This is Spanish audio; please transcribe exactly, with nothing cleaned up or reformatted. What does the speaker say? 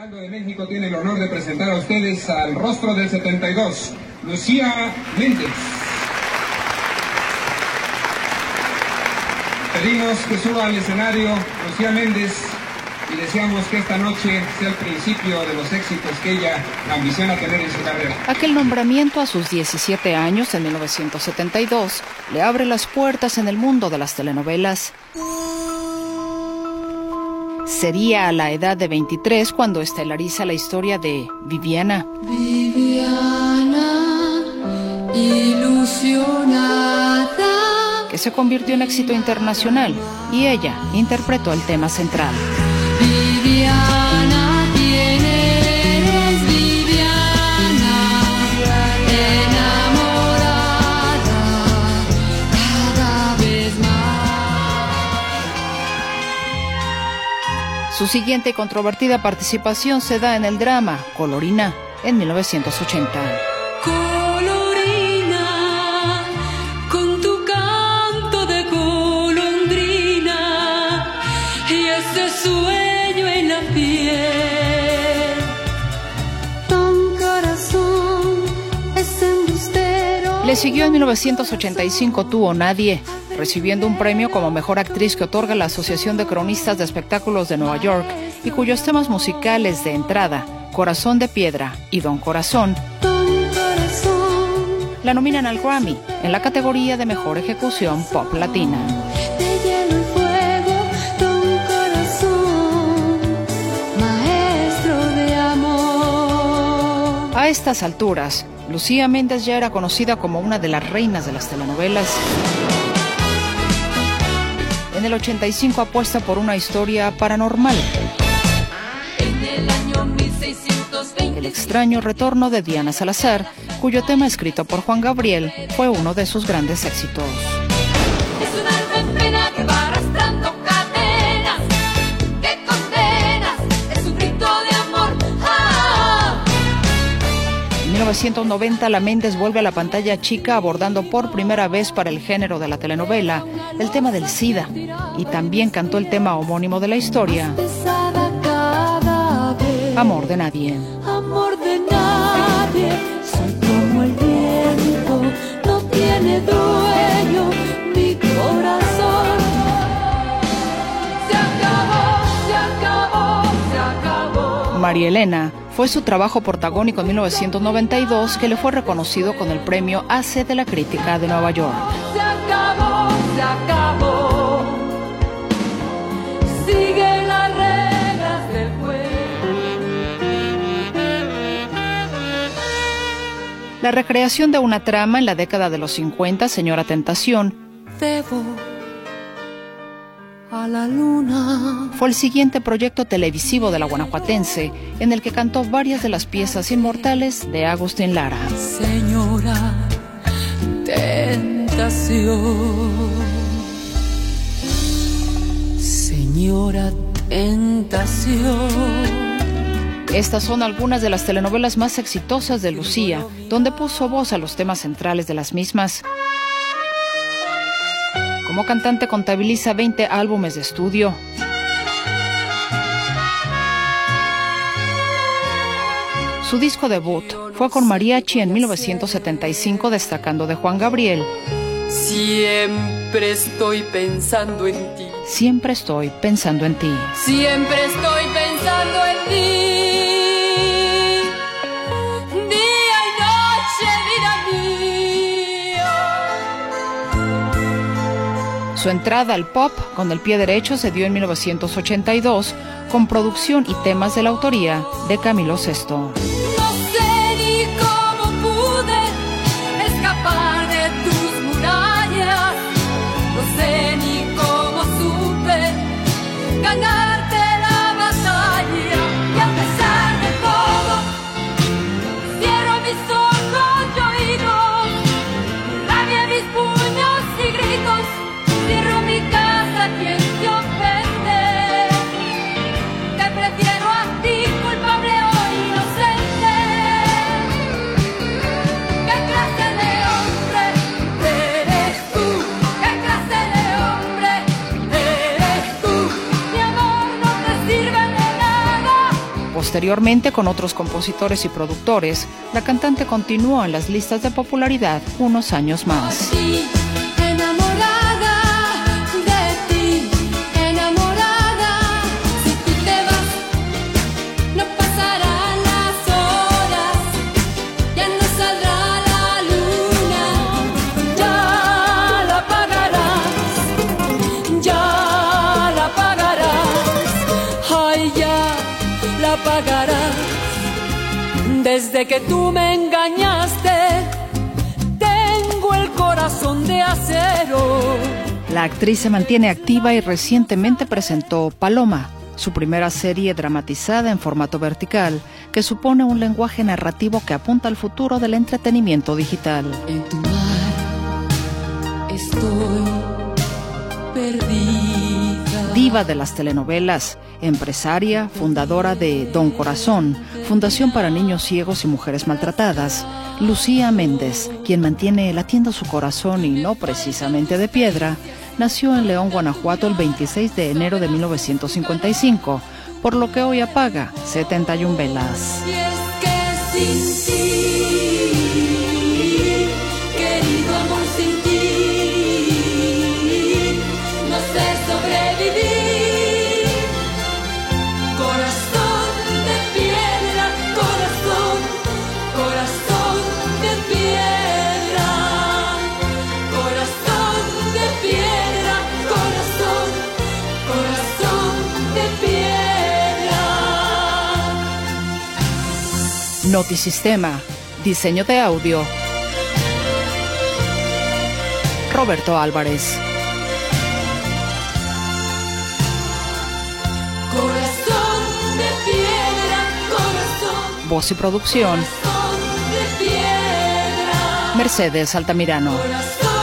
Heraldo de México tiene el honor de presentar a ustedes al rostro del setenta y dos, Lucía Méndez. Pedimos que suba al escenario Lucía Méndez y deseamos que esta noche sea el principio de los éxitos que ella ambiciona tener en su carrera. Aquel nombramiento a sus diecisiete años en mil novecientos setenta y dos le abre las puertas en el mundo de las telenovelas. Sería a la edad de veintitrés cuando estelariza la historia de Viviana. Viviana, ilusionada, que se convirtió en éxito internacional, y ella interpretó el tema central. Viviana, ¿quién eres, Viviana? Enamorada cada vez más. Su siguiente y controvertida participación se da en el drama Colorina, en mil novecientos ochenta. Colorina, con tu canto de golondrina y ese sueño en la piel. Tan corazón es embustero. Le siguió en mil novecientos ochenta y cinco Tú o Nadie, recibiendo un premio como mejor actriz que otorga la Asociación de Cronistas de Espectáculos de Nueva York, y cuyos temas musicales de entrada, Corazón de Piedra y Don Corazón, la nominan al Grammy en la categoría de Mejor Ejecución Pop Latina. De hielo y fuego, Don Corazón, maestro de amor. A estas alturas, Lucía Méndez ya era conocida como una de las reinas de las telenovelas. En el ochenta y cinco apuesta por una historia paranormal. En el año mil seiscientos veinte. El extraño retorno de Diana Salazar, cuyo tema escrito por Juan Gabriel fue uno de sus grandes éxitos. Es un alma en pena que va arrastrando cadenas, que condenas, es un grito de amor. ¡Ah! En mil novecientos noventa, la Méndez vuelve a la pantalla chica abordando por primera vez para el género de la telenovela el tema del SIDA, y también cantó el tema homónimo de la historia, Pesada cada vez. Amor de Nadie. Amor de nadie, soy como el viento, no tiene dueño mi corazón. Se acabó, se acabó, se acabó. María Elena fue su trabajo protagónico en mil novecientos noventa y dos, que le fue reconocido con el premio A C de la Crítica de Nueva York. Se acabó, se acabó. Sigue las reglas del juego. La recreación de una trama en la década de los cincuenta, Señora Tentación, Debo a la luna. fue el siguiente proyecto televisivo de la guanajuatense, en el que cantó varias de las piezas inmortales de Agustín Lara. Señora Tentación, Señora Tentación. Estas son algunas de las telenovelas más exitosas de Lucía, donde puso voz a los temas centrales de las mismas. Como cantante contabiliza veinte álbumes de estudio. Su disco debut fue con Mariachi en mil novecientos setenta y cinco, destacando de Juan Gabriel, Siempre estoy pensando en ti. Siempre estoy pensando en ti. Siempre estoy pensando en ti. Día y noche, vida mía. Su entrada al pop con el pie derecho se dio en mil novecientos ochenta y dos, con producción y temas de la autoría de Camilo Sesto. No sé ni cómo pude escapar de tus murallas. No sé ni cómo supe ganarte la batalla. Y a pesar de todo, cierro mis ojos y oídos, mi rabia, mis puños y gritos. Cierro mi casa, quien te ofende. Te prefiero a ti, culpable o inocente. Posteriormente, con otros compositores y productores, la cantante continuó en las listas de popularidad unos años más. Pagarás. Desde que tú me engañaste, tengo el corazón de acero. La actriz se mantiene activa y recientemente presentó Paloma, su primera serie dramatizada en formato vertical, que supone un lenguaje narrativo que apunta al futuro del entretenimiento digital. En tu mar estoy perdida. Diva de las telenovelas, empresaria, fundadora de Don Corazón, Fundación para Niños Ciegos y Mujeres Maltratadas, Lucía Méndez, quien mantiene latiendo su corazón y no precisamente de piedra, nació en León, Guanajuato, el veintiséis de enero de mil novecientos cincuenta y cinco, por lo que hoy apaga setenta y una velas. Y es que sin ti, querido amor, sin ti, no sé sobrevivir. Notisistema, diseño de audio, Roberto Álvarez. Corazón de piedra, corazón. Voz y producción, Corazón de piedra. Mercedes Altamirano. Corazón